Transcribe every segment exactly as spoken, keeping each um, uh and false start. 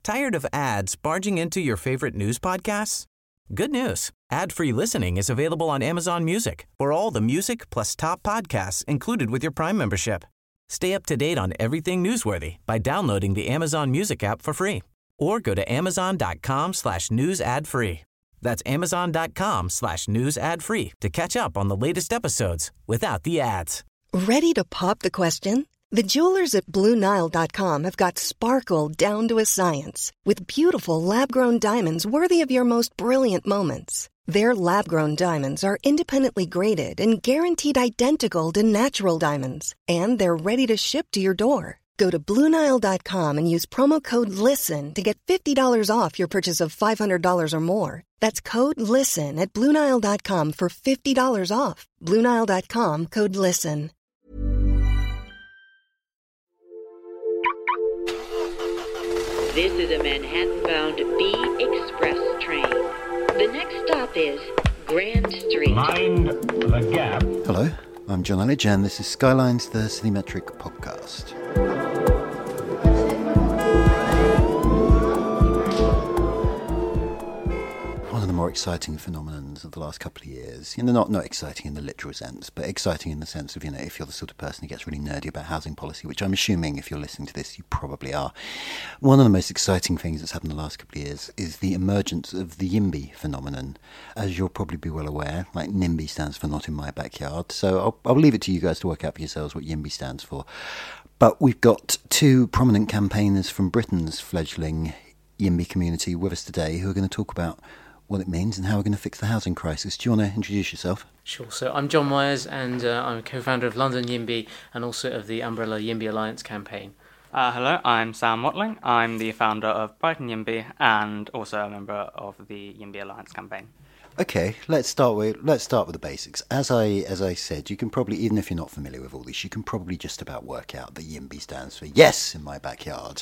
Tired of ads barging into your favorite news podcasts? Good news. Ad-free listening is available on Amazon Music for all the music plus top podcasts included with your Prime membership. Stay up to date on everything newsworthy by downloading the Amazon Music app for free or go to amazon.com slash news ad free. That's amazon.com slash news ad free to catch up on the latest episodes without the ads. Ready to pop the question? The jewelers at Blue Nile dot com have got sparkle down to a science with beautiful lab-grown diamonds worthy of your most brilliant moments. Their lab-grown diamonds are independently graded and guaranteed identical to natural diamonds, and they're ready to ship to your door. Go to Blue Nile dot com and use promo code LISTEN to get fifty dollars off your purchase of five hundred dollars or more. That's code LISTEN at Blue Nile dot com for fifty dollars off. Blue Nile dot com, code LISTEN. This is a Manhattan-bound B Express train. The next stop is Grand Street. Mind the gap. Hello, I'm John Elledge, and this is Skylines, the Cinemetric podcast. One of the more exciting phenomenons of the last couple of years, you know, not, not exciting in the literal sense, but exciting in the sense of, you know, if you're the sort of person who gets really nerdy about housing policy, which I'm assuming if you're listening to this, you probably are. One of the most exciting things that's happened in the last couple of years is the emergence of the YIMBY phenomenon. As you'll probably be well aware, like NIMBY stands for Not In My Backyard, so I'll, I'll leave it to you guys to work out for yourselves what YIMBY stands for. But we've got two prominent campaigners from Britain's fledgling YIMBY community with us today who are going to talk about what it means and how we're going to fix the housing crisis. Do you want to introduce yourself? Sure. So I'm John Myers, and uh, I'm a co-founder of London YIMBY and also of the Umbrella YIMBY Alliance campaign. Uh, hello, I'm Sam Watling. I'm the founder of Brighton YIMBY and also a member of the YIMBY Alliance campaign. Okay, let's start with let's start with the basics. As I as I said, you can probably, even if you're not familiar with all this, you can probably just about work out that YIMBY stands for Yes in My Backyard.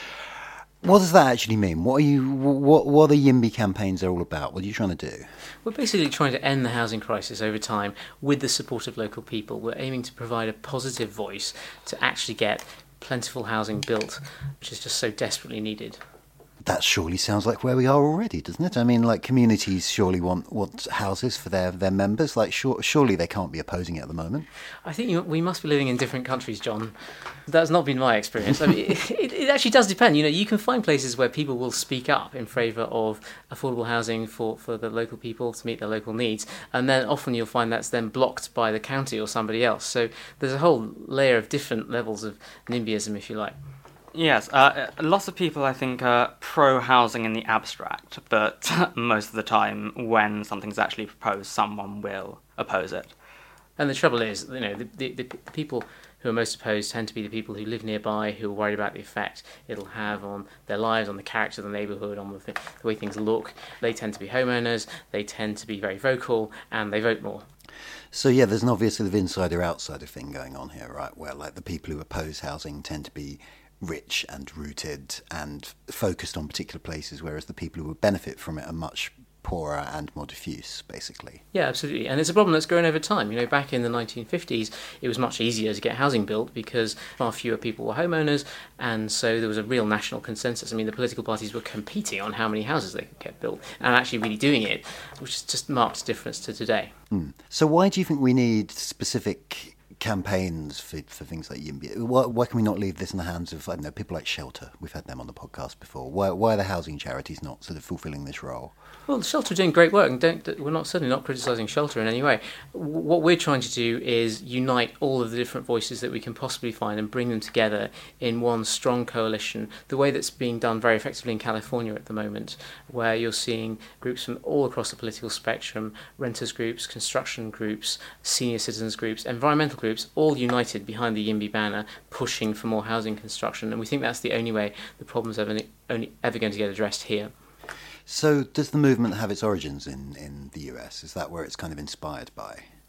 What does that actually mean? What are you? What what are YIMBY campaigns are all about? What are you trying to do? We're basically trying to end the housing crisis over time with the support of local people. We're aiming to provide a positive voice to actually get plentiful housing built, which is just so desperately needed. That surely sounds like where we are already, doesn't it? I mean, like, communities surely want, want houses for their, their members. Like, sure, surely they can't be opposing it at the moment. I think you, we must be living in different countries, John. That's not been my experience. I mean, it, it, it actually does depend. You know, you can find places where people will speak up in favour of affordable housing for, for the local people to meet their local needs, and then often you'll find that's then blocked by the county or somebody else. So there's a whole layer of different levels of NIMBYism, if you like. Yes, uh, lots of people, I think, are pro-housing in the abstract, but most of the time, when something's actually proposed, someone will oppose it. And the trouble is, you know, the, the, the people who are most opposed tend to be the people who live nearby, who are worried about the effect it'll have on their lives, on the character of the neighbourhood, on the, th- the way things look. They tend to be homeowners, they tend to be very vocal, and they vote more. So, yeah, there's an obvious sort of insider-outsider thing going on here, right, where, like, the people who oppose housing tend to be rich and rooted and focused on particular places, whereas the people who would benefit from it are much poorer and more diffuse, basically. Yeah, absolutely. And it's a problem that's grown over time. You know, back in the nineteen fifties, it was much easier to get housing built because far fewer people were homeowners, and so there was a real national consensus. I mean, the political parties were competing on how many houses they could get built and actually really doing it, which is just marked difference to today. Mm. So why do you think we need specific campaigns for, for things like YIMBY? Why, why can we not leave this in the hands of, I don't know, people like Shelter? We've had them on the podcast before. Why, why are the housing charities not sort of fulfilling this role? Well, Shelter are doing great work, and don't, we're not certainly not criticising Shelter in any way. What we're trying to do is unite all of the different voices that we can possibly find and bring them together in one strong coalition, the way that's being done very effectively in California at the moment, where you're seeing groups from all across the political spectrum, renters groups, construction groups, senior citizens groups, environmental groups, all united behind the YIMBY banner, pushing for more housing construction. And we think that's the only way the problem's ever, only ever going to get addressed here. So does the movement have its origins in, in the U S? Is that where it's kind of inspired by?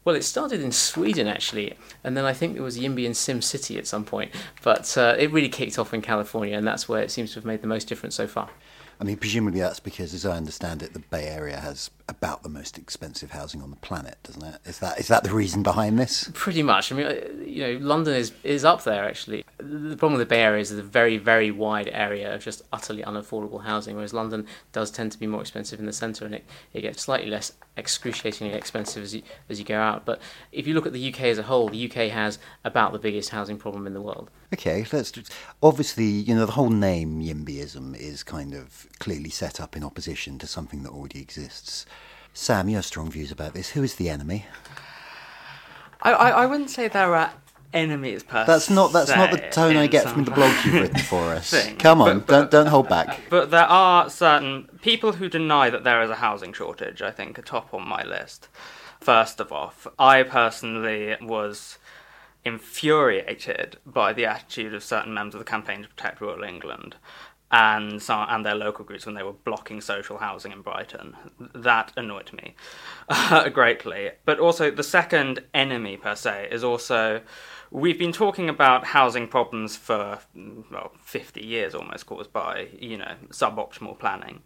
Well, it started in Sweden, actually, and then I think there was YIMBY in Sim City at some point, but uh, it really kicked off in California, and that's where it seems to have made the most difference so far. I mean, presumably that's because, as I understand it, the Bay Area has about the most expensive housing on the planet, doesn't it? Is that is that the reason behind this? Pretty much. I mean, you know, London is, is up there, actually. The problem with the Bay Area is a very, very wide area of just utterly unaffordable housing, whereas London does tend to be more expensive in the centre, and it, it gets slightly less excruciatingly expensive as you, as you go out. But if you look at the U K as a whole, the U K has about the biggest housing problem in the world. Okay, let's just, obviously, you know, the whole name YIMBYism is kind of clearly set up in opposition to something that already exists. Sam, you have strong views about this. Who is the enemy? I, I, I wouldn't say there are enemies per That's not that's not the tone I get from the blog you've written for us. Come on, but, but, don't don't hold back. But there are certain people who deny that there is a housing shortage, I think, are top on my list. First of all, I personally was infuriated by the attitude of certain members of the Campaign to Protect Rural England and some, and their local groups when they were blocking social housing in Brighton. That annoyed me uh, greatly. But also, the second enemy, per se, is also... We've been talking about housing problems for, well, fifty years almost, caused by, you know, suboptimal planning.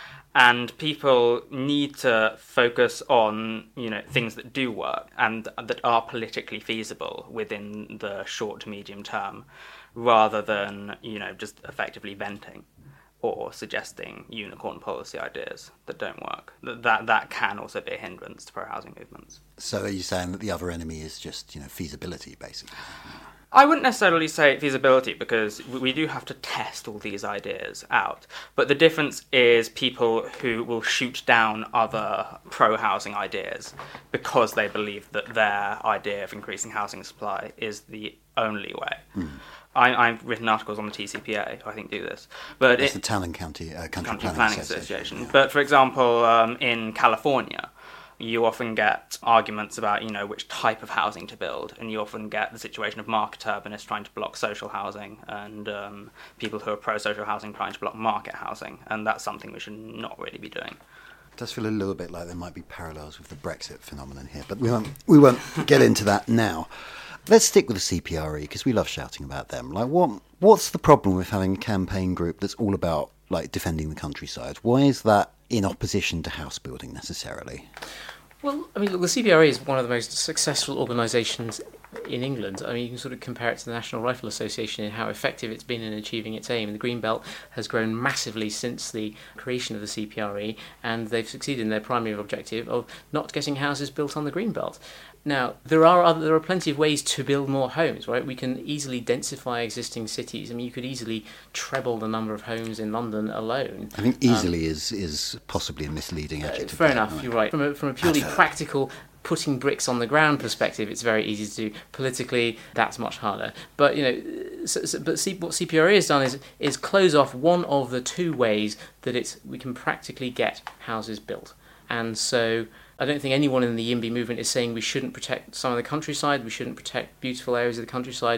And people need to focus on, you know, things that do work and that are politically feasible within the short to medium term, rather than, you know, just effectively venting or suggesting unicorn policy ideas that don't work. That that can also be a hindrance to pro-housing movements. So are you saying that the other enemy is just, you know, feasibility, basically? I wouldn't necessarily say feasibility, because we do have to test all these ideas out. But the difference is people who will shoot down other pro-housing ideas because they believe that their idea of increasing housing supply is the only way. Mm. I, I've written articles on the T C P A, I think, do this. But it's it, the Talon County uh, Country, Country Planning, Planning Association. Association. Yeah. But, for example, um, in California, you often get arguments about, you know, which type of housing to build, and you often get the situation of market urbanists trying to block social housing, and um, people who are pro-social housing trying to block market housing, and that's something we should not really be doing. It does feel a little bit like there might be parallels with the Brexit phenomenon here, but we won't we won't get into that now. Let's stick with the C P R E, because we love shouting about them. Like, what what's the problem with having a campaign group that's all about, like, defending the countryside? Why is that in opposition to house building necessarily? Well, I mean, look, the C P R E is one of the most successful organisations in England. I mean, you can sort of compare it to the National Rifle Association in how effective it's been in achieving its aim. The Green Belt has grown massively since the creation of the C P R E, and they've succeeded in their primary objective of not getting houses built on the Green Belt. Now, there are other, there are plenty of ways to build more homes, right? We can easily densify existing cities. I mean, you could easily treble the number of homes in London alone. I think easily um, is is possibly a misleading adjective. Uh, fair enough, right? You're right. From a, from a purely Advert. practical, putting bricks on the ground perspective, it's very easy to do. Politically, that's much harder. But, you know, so, so, but C, what C P R E has done is is close off one of the two ways that it's we can practically get houses built. And so I don't think anyone in the YIMBY movement is saying we shouldn't protect some of the countryside, we shouldn't protect beautiful areas of the countryside.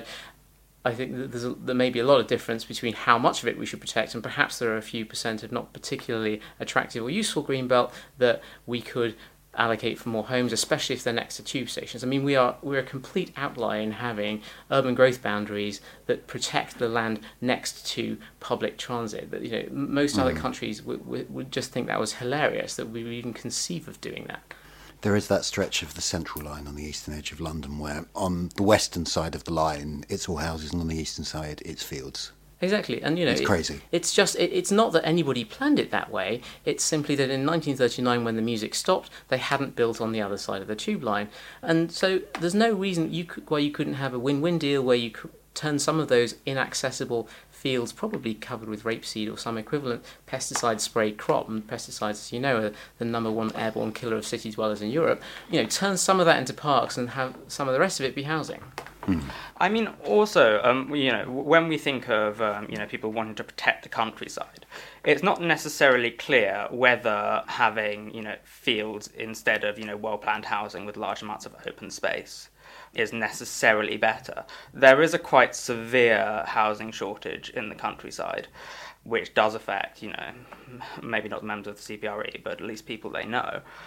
I think that there's a, there may be a lot of difference between how much of it we should protect, and perhaps there are a few percent of not particularly attractive or useful greenbelt that we could allocate for more homes, especially if they're next to tube stations. I mean, we are we're a complete outlier in having urban growth boundaries that protect the land next to public transit. But, you know, most mm. other countries would, would, would just think that was hilarious that we would even conceive of doing that. There is that stretch of the Central Line on the eastern edge of London where on the western side of the line it's all houses, and on the eastern side it's fields. Exactly, and you know, it's it, crazy. It's just, it, it's not that anybody planned it that way. It's simply that in nineteen thirty-nine, when the music stopped, they hadn't built on the other side of the tube line, and so there's no reason you could, why you couldn't have a win-win deal where you could turn some of those inaccessible fields, probably covered with rapeseed or some equivalent pesticide sprayed crop, and pesticides, as you know, are the number one airborne killer of city dwellers in Europe. You know, turn some of that into parks and have some of the rest of it be housing. Mm. I mean, also, um, you know, when we think of, um, you know, people wanting to protect the countryside, it's not necessarily clear whether having, you know, fields instead of, you know, well-planned housing with large amounts of open space is necessarily better. There is a quite severe housing shortage in the countryside, which does affect, you know, maybe not the members of the C P R E, but at least people they know.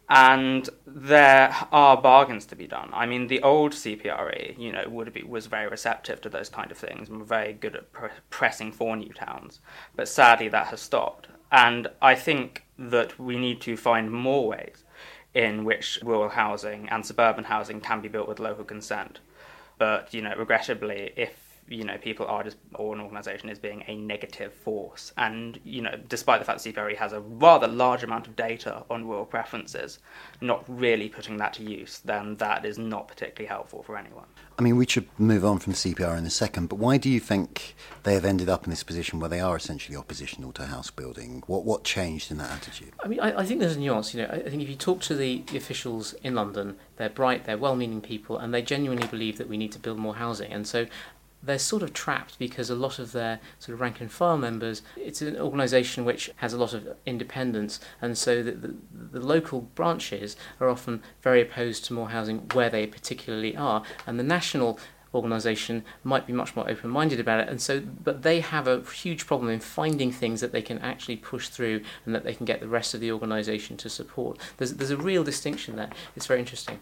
And there are bargains to be done. I mean, the old C P R E, you know, would be was very receptive to those kind of things and were very good at pr- pressing for new towns. But sadly, that has stopped. And I think that we need to find more ways in which rural housing and suburban housing can be built with local consent. But, you know, regrettably, if you know, people are just, or an organisation is being a negative force. And, you know, despite the fact that C P R E has a rather large amount of data on rural preferences, not really putting that to use, then that is not particularly helpful for anyone. I mean, we should move on from C P R in a second, but why do you think they have ended up in this position where they are essentially oppositional to house building? What what changed in that attitude? I mean, I, I think there's a nuance. You know, I think if you talk to the, the officials in London, they're bright, they're well-meaning people, and they genuinely believe that we need to build more housing. And so they're sort of trapped because a lot of their sort of rank and file members, it's an organisation which has a lot of independence, and so the, the, the local branches are often very opposed to more housing where they particularly are, and the national organisation might be much more open-minded about it, and so but they have a huge problem in finding things that they can actually push through and that they can get the rest of the organisation to support. There's, there's a real distinction there. It's very interesting.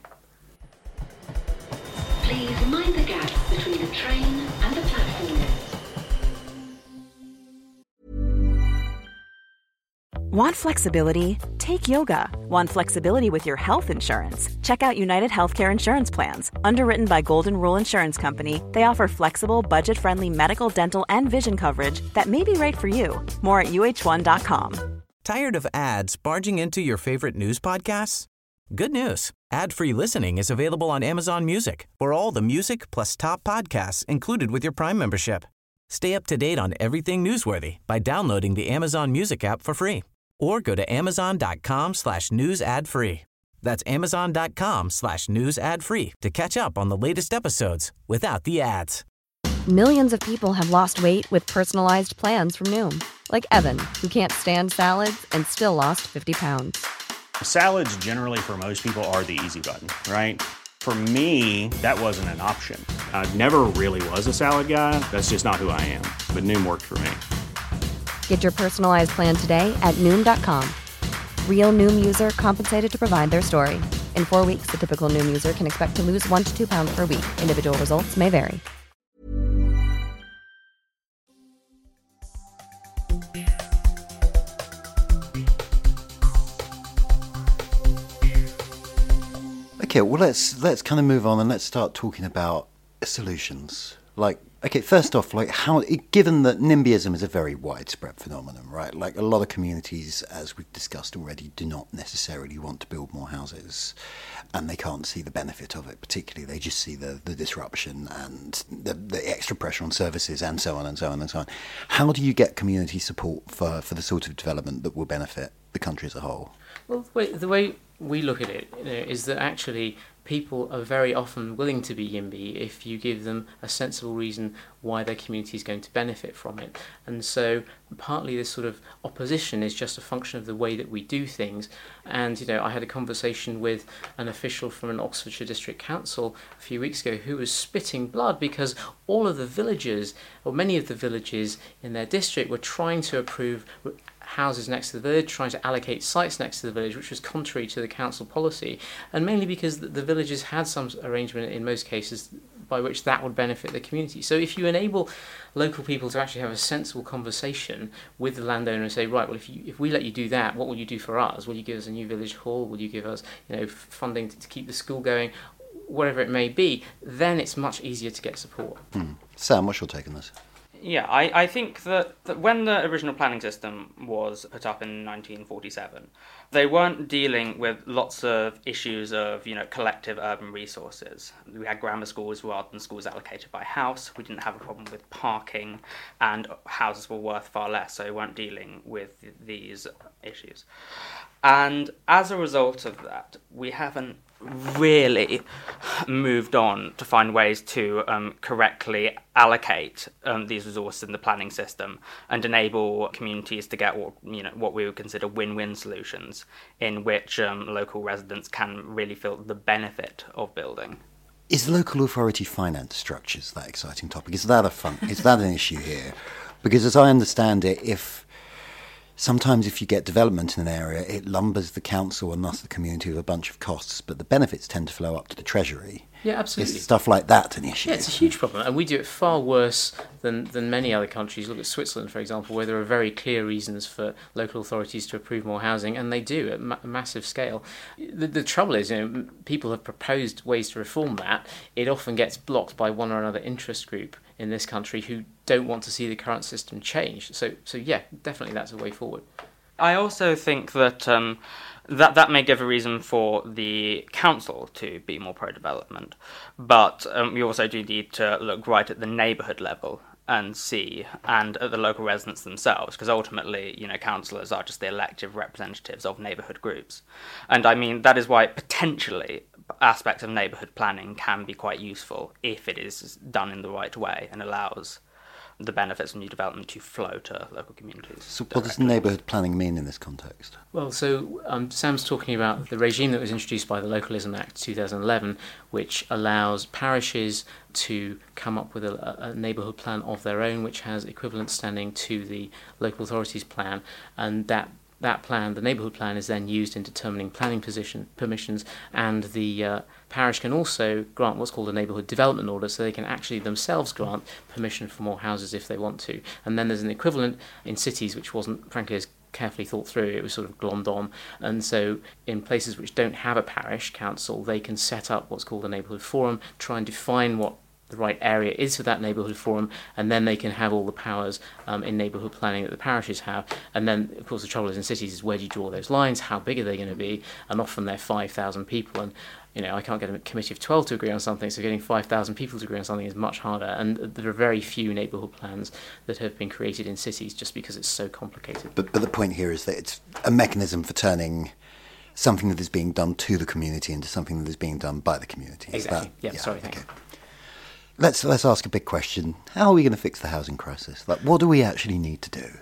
Please mind the gap between the train and the platform. Want flexibility? Take yoga. Want flexibility with your health insurance? Check out United Healthcare Insurance Plans. Underwritten by Golden Rule Insurance Company, they offer flexible, budget-friendly medical, dental, and vision coverage that may be right for you. More at U H one dot com. Tired of ads barging into your favorite news podcasts? Good news. Ad-free listening is available on Amazon Music for all the music plus top podcasts included with your Prime membership. Stay up to date on everything newsworthy by downloading the Amazon Music app for free or go to amazon.com slash news ad free. That's amazon.com slash news ad free to catch up on the latest episodes without the ads. Millions of people have lost weight with personalized plans from Noom. Like Evan, who can't stand salads and still lost fifty pounds. Salads generally for most people are the easy button, right? For me, that wasn't an option. I never really was a salad guy. That's just not who I am. But Noom worked for me. Get your personalized plan today at Noom dot com. Real Noom user compensated to provide their story. In four weeks, the typical Noom user can expect to lose one to two pounds per week. Individual results may vary. Okay, well let's let's kind of move on and let's start talking about solutions. Like, okay, first off, like how, given that NIMBYism is a very widespread phenomenon, right? Like a lot of communities, as we've discussed already, do not necessarily want to build more houses, and they can't see the benefit of it. Particularly, they just see the the disruption and the the extra pressure on services and so on and so on and so on. How do you get community support for for the sort of development that will benefit the country as a whole? Well, the way, the way we look at it, you know, is that actually people are very often willing to be YIMBY if you give them a sensible reason why their community is going to benefit from it. And so partly this sort of opposition is just a function of the way that we do things. And, you know, I had a conversation with an official from an Oxfordshire District Council a few weeks ago who was spitting blood because all of the villages, or many of the villages in their district, were trying to approve houses next to the village, trying to allocate sites next to the village, which was contrary to the council policy, and mainly because the villages had some arrangement in most cases by which that would benefit the community. So if you enable local people to actually have a sensible conversation with the landowner and say, right, well, if you if we let you do that, what will you do for us? Will you give us a new village hall? Will you give us, you know, funding to, to keep the school going? Whatever it may be, then it's much easier to get support. Hmm. Sam, what's your take on this? Yeah, I, I think that, that when the original planning system was put up in nineteen forty-seven, they weren't dealing with lots of issues of, you know, collective urban resources. We had grammar schools rather than schools allocated by house. We didn't have a problem with parking, and houses were worth far less, so we weren't dealing with these issues. And as a result of that, we haven't really moved on to find ways to um, correctly allocate um, these resources in the planning system and enable communities to get what, you know, what we would consider win-win solutions in which um, local residents can really feel the benefit of building. Is local authority finance structures that exciting topic? Is that a fun? Is that an issue here? Because as I understand it, if sometimes if you get development in an area, it lumbers the council and thus the community with a bunch of costs, but the benefits tend to flow up to the Treasury. Yeah, absolutely. Is stuff like that an issue? Yeah, it's a huge problem, and we do it far worse than, than many other countries. Look at Switzerland, for example, where there are very clear reasons for local authorities to approve more housing, and they do at ma- a massive scale. The, the trouble is, you know, people have proposed ways to reform that. It often gets blocked by one or another interest group in this country who don't want to see the current system change. So, so yeah, definitely that's a way forward. I also think that um, that that may give a reason for the council to be more pro-development, but um, we also do need to look right at the neighbourhood level and see, and at the local residents themselves, because ultimately, you know, councillors are just the elective representatives of neighbourhood groups. And I mean, that is why potentially aspects of neighbourhood planning can be quite useful if it is done in the right way and allows the benefits of new development to flow to local communities. So what directly. does neighbourhood planning mean in this context? Well, so um, Sam's talking about the regime that was introduced by the Localism Act two thousand eleven, which allows parishes to come up with a, a neighbourhood plan of their own, which has equivalent standing to the local authorities plan, and that That plan, the neighbourhood plan, is then used in determining planning position permissions, and the uh, parish can also grant what's called a neighbourhood development order, so they can actually themselves grant permission for more houses if they want to. And then there's an equivalent in cities which wasn't, frankly, as carefully thought through. It was sort of glommed on, and so in places which don't have a parish council, they can set up what's called a neighbourhood forum, try and define what the right area is for that neighbourhood forum, and then they can have all the powers um, in neighbourhood planning that the parishes have. And then, of course, the trouble is in cities is where do you draw those lines? How big are they going to be? And often they're five thousand people, and you know I can't get a committee of twelve to agree on something, so getting five thousand people to agree on something is much harder. And there are very few neighbourhood plans that have been created in cities just because it's so complicated. But, but the point here is that it's a mechanism for turning something that is being done to the community into something that is being done by the community. Is Exactly. that, yeah, yeah. Sorry. Thank okay. you. Let's let's ask a big question. How are we going to fix the housing crisis? Like, what do we actually need to do?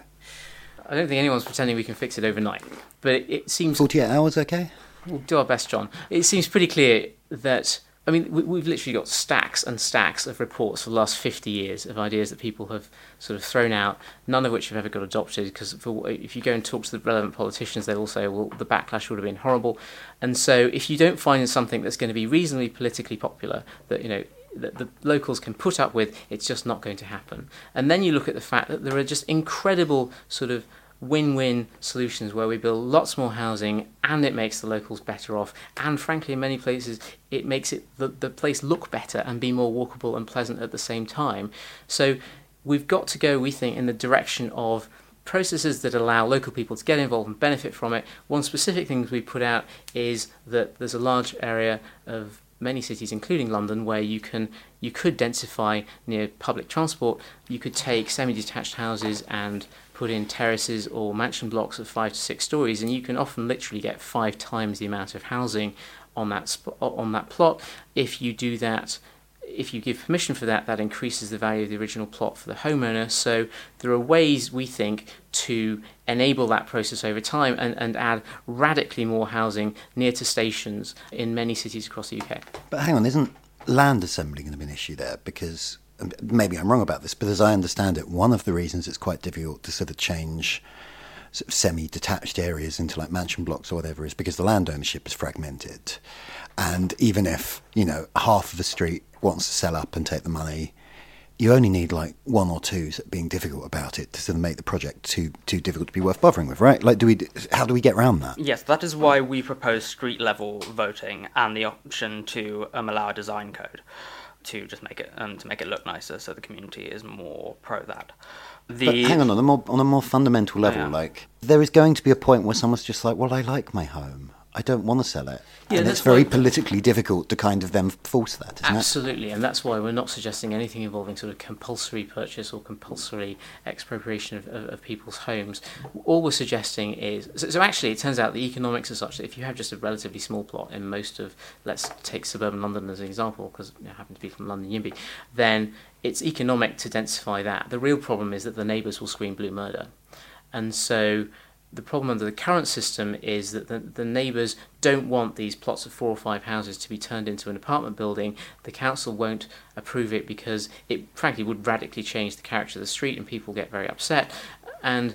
I don't think anyone's pretending we can fix it overnight, but it, it seems... forty-eight hours, okay? We'll do our best, John. It seems pretty clear that... I mean, we, we've literally got stacks and stacks of reports for the last fifty years of ideas that people have sort of thrown out, none of which have ever got adopted, because if you go and talk to the relevant politicians, they'll all say, well, the backlash would have been horrible. And so if you don't find something that's going to be reasonably politically popular, that, you know, that the locals can put up with, it's just not going to happen. And then you look at the fact that there are just incredible sort of win-win solutions where we build lots more housing and it makes the locals better off, and frankly in many places it makes it the, the place look better and be more walkable and pleasant at the same time. So we've got to go, we think, in the direction of processes that allow local people to get involved and benefit from it. One specific thing we put out is that there's a large area of many cities, including London, where you can you could densify near public transport. You could take semi-detached houses and put in terraces or mansion blocks of five to six stories, and you can often literally get five times the amount of housing on that sp- on that plot. If you do that, if you give permission for that, that increases the value of the original plot for the homeowner. So there are ways, we think, to enable that process over time and, and add radically more housing near to stations in many cities across the U K. But hang on, isn't land assembly going to be an issue there? Because maybe I'm wrong about this, but as I understand it, one of the reasons it's quite difficult to sort of change sort of semi-detached areas into like mansion blocks or whatever is because the land ownership is fragmented. And even if, you know, half of the street wants to sell up and take the money, you only need like one or two being difficult about it to sort of make the project too too difficult to be worth bothering with, right? Like, do we? How do we get around that? Yes, that is why we propose street level voting and the option to um, allow a design code to just make it um, to make it look nicer, so the community is more pro that. The... But hang on, on a more on a more fundamental level, yeah. like there is going to be a point where someone's just like, well, I like my home. I don't want to sell it. Yeah, and that's it's very why... politically difficult to kind of then force that, isn't Absolutely, it? And that's why we're not suggesting anything involving sort of compulsory purchase or compulsory expropriation of, of, of people's homes. All we're suggesting is... So, so actually, it turns out the economics are such that if you have just a relatively small plot in most of, let's take suburban London as an example, because I happen to be from London Yimby, then it's economic to densify that. The real problem is that the neighbours will scream blue murder. And so... the problem under the current system is that the, the neighbours don't want these plots of four or five houses to be turned into an apartment building. The council won't approve it because it frankly would radically change the character of the street and people get very upset. And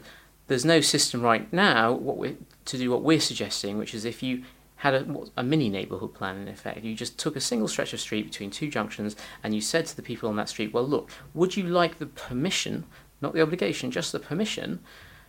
there's no system right now what we to do what we're suggesting, which is if you had a, a mini neighbourhood plan in effect. You just took a single stretch of street between two junctions and you said to the people on that street, well, look, would you like the permission, not the obligation, just the permission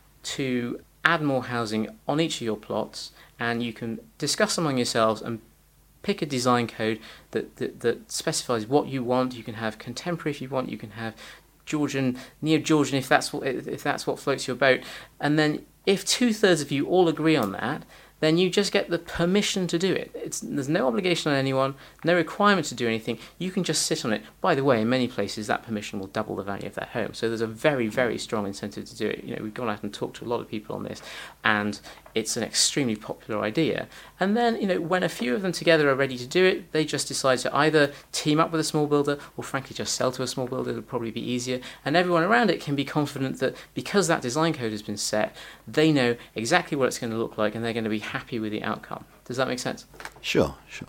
to add more housing on each of your plots, and you can discuss among yourselves and pick a design code that, that, that specifies what you want. You can have contemporary if you want, you can have Georgian, Neo-Georgian if that's what, if that's what floats your boat. And then if two-thirds of you all agree on that, then you just get the permission to do it. It's, there's no obligation on anyone, no requirement to do anything. You can just sit on it. By the way, in many places, that permission will double the value of that home. So there's a very, very strong incentive to do it. You know, we've gone out and talked to a lot of people on this, and it's an extremely popular idea. And then, you know, when a few of them together are ready to do it, they just decide to either team up with a small builder or frankly just sell to a small builder. It'll probably be easier. And everyone around it can be confident that because that design code has been set, they know exactly what it's going to look like and they're going to be happy with the outcome. Does that make sense? Sure, sure.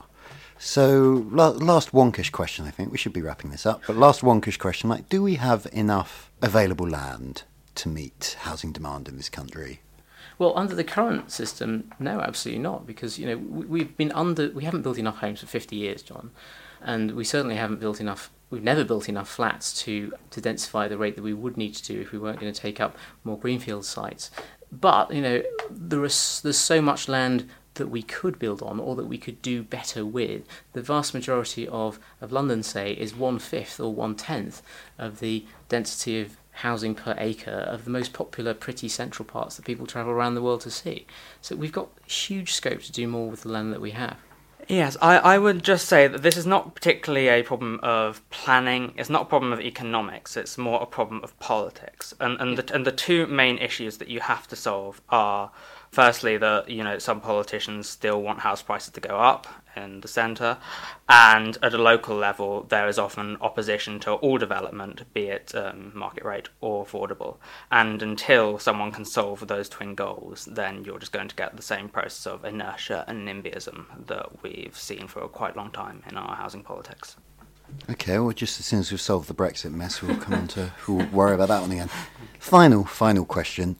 So, la- last wonkish question, I think. We should be wrapping this up. But last wonkish question, like, do we have enough available land to meet housing demand in this country? Well, under the current system, no, absolutely not, because you know we, we've been under, we haven't built enough homes for fifty years, John, and we certainly haven't built enough. We've never built enough flats to to densify the rate that we would need to do if we weren't going to take up more greenfield sites. But you know there is there's so much land that we could build on or that we could do better with. The vast majority of, of London, say, is one-fifth or one-tenth of the density of housing per acre of the most popular, pretty central parts that people travel around the world to see. So we've got huge scope to do more with the land that we have. Yes, I, I would just say that this is not particularly a problem of planning, it's not a problem of economics, it's more a problem of politics. And and the, and the two main issues that you have to solve are, firstly, that you know some politicians still want house prices to go up in the centre, and at a local level there is often opposition to all development, be it um, market rate or affordable. And until someone can solve those twin goals, then you're just going to get the same process of inertia and NIMBYism that we've seen for a quite long time in our housing politics. Okay, well, just as soon as we've solved the Brexit mess, we'll come on to we'll worry about that one again. Final, final question.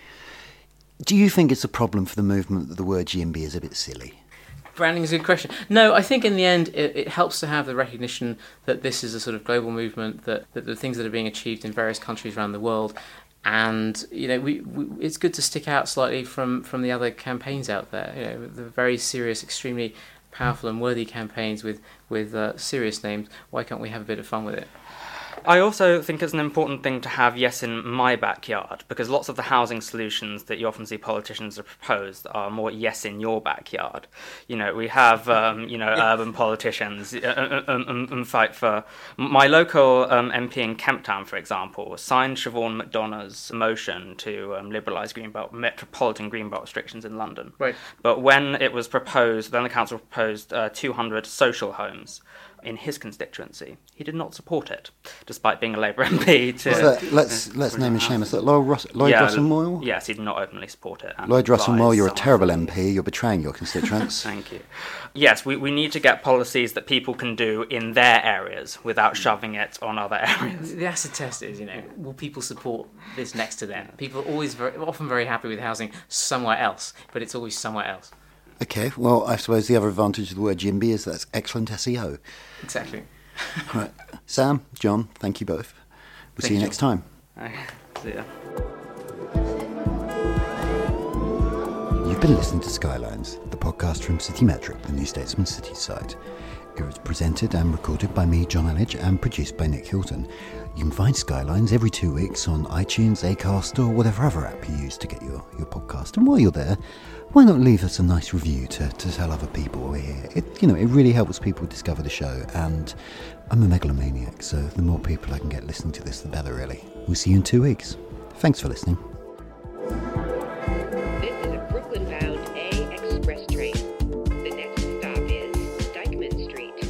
Do you think it's a problem for the movement that the word G M B is a bit silly? Branding is a good question. No, I think in the end it, it helps to have the recognition that this is a sort of global movement, that, that the things that are being achieved in various countries around the world, and you know, we, we it's good to stick out slightly from, from the other campaigns out there. You know, the very serious, extremely powerful and worthy campaigns with with uh, serious names. Why can't we have a bit of fun with it? I also think it's an important thing to have yes in my backyard, because lots of the housing solutions that you often see politicians have proposed are more yes in your backyard. You know, we have, um, you know, urban politicians uh, and, and fight for... My local um, M P in Kemptown, for example, signed Siobhan McDonough's motion to um, liberalise greenbelt, metropolitan greenbelt restrictions in London. Right. But when it was proposed, then the council proposed uh, two hundred social homes in his constituency, he did not support it, despite being a Labour M P. To, that, let's let's name and shame. Is that Lloyd, Ross, Lloyd yeah, Russell Moyle? Yes, he did not openly support it. Lloyd Russell Moyle, you're a terrible M P. You're betraying your constituents. Thank you. Yes, we, we need to get policies that people can do in their areas without shoving it on other areas. The acid test is, you know, will people support this next to them? People are always very, often very happy with housing somewhere else, but it's always somewhere else. Okay, well, I suppose the other advantage of the word G M B is that's excellent S E O. Exactly. All right. Sam, John, thank you both. We'll thank see you, you next time. Okay. See ya. You've been listening to Skylines, the podcast from Citymetric, the New Statesman City site. It was presented and recorded by me, John Elledge, and produced by Nick Hilton. You can find Skylines every two weeks on iTunes, Acast, or whatever other app you use to get your, your podcast. And while you're there, why not leave us a nice review to, to tell other people we're here? It, you know, it really helps people discover the show, and I'm a megalomaniac, so the more people I can get listening to this, the better, really. We'll see you in two weeks. Thanks for listening. This is a Brooklyn-bound A Express train. The next stop is Dyckman Street.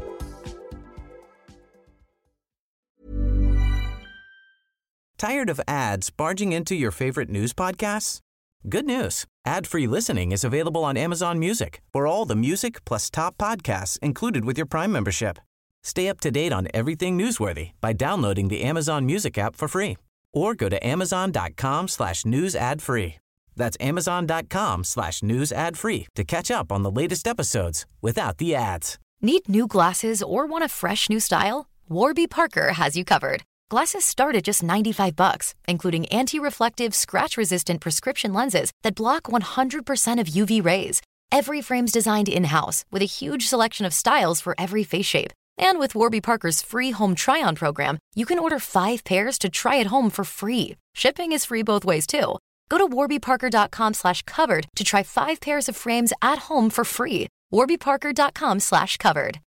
Tired of ads barging into your favorite news podcasts? Good news. Ad-free listening is available on Amazon Music for all the music plus top podcasts included with your Prime membership. Stay up to date on everything newsworthy by downloading the Amazon Music app for free or go to amazon.com slash news ad free. That's amazon.com slash news ad free to catch up on the latest episodes without the ads. Need new glasses or want a fresh new style? Warby Parker has you covered. Glasses start at just ninety-five bucks, including anti-reflective, scratch-resistant prescription lenses that block one hundred percent of U V rays. Every frame's designed in-house with a huge selection of styles for every face shape. And with Warby Parker's free home try-on program, you can order five pairs to try at home for free. Shipping is free both ways, too. Go to warbyparker.com slash covered to try five pairs of frames at home for free. warbyparker.com slash covered.